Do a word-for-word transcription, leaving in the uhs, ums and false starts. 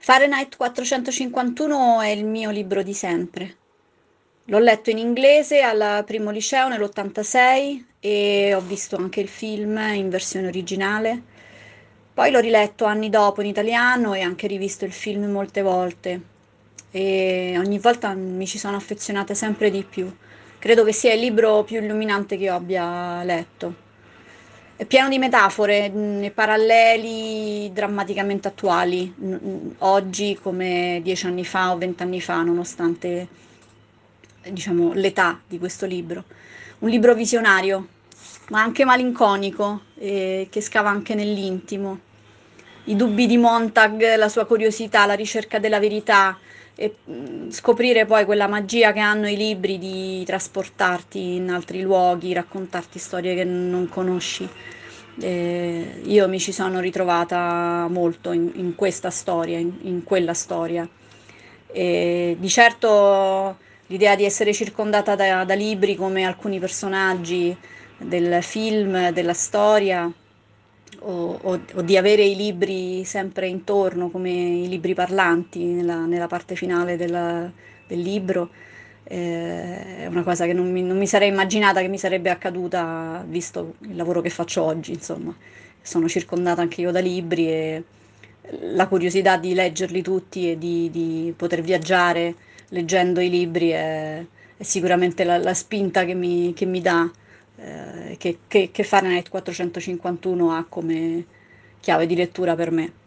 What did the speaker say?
Fahrenheit quattrocentocinquantuno è il mio libro di sempre. L'ho letto in inglese al primo liceo nell'ottantasei e ho visto anche il film in versione originale. Poi l'ho riletto anni dopo in italiano e anche rivisto il film molte volte e ogni volta mi ci sono affezionata sempre di più. Credo che sia il libro più illuminante che io abbia letto. È pieno di metafore mh, e paralleli drammaticamente attuali, n- n- oggi come dieci anni fa o vent'anni fa, nonostante, eh, diciamo, l'età di questo libro. Un libro visionario, ma anche malinconico, e che scava anche nell'intimo. I dubbi di Montag, la sua curiosità, la ricerca della verità e mh, scoprire poi quella magia che hanno i libri di trasportarti in altri luoghi, raccontarti storie che non conosci. Eh, io mi ci sono ritrovata molto in, in questa storia, in, in quella storia. E di certo l'idea di essere circondata da, da libri come alcuni personaggi del film, della storia, o, o- o di avere i libri sempre intorno, come i libri parlanti nella, nella parte finale della- del libro, eh, è una cosa che non mi, non mi sarei immaginata che mi sarebbe accaduta, visto il lavoro che faccio oggi, insomma. Sono circondata anche io da libri e la curiosità di leggerli tutti e di, di poter viaggiare leggendo i libri è, è sicuramente la, la spinta che mi, che mi dà, eh, che, che, che Fahrenheit quattrocentocinquantuno ha come chiave di lettura per me.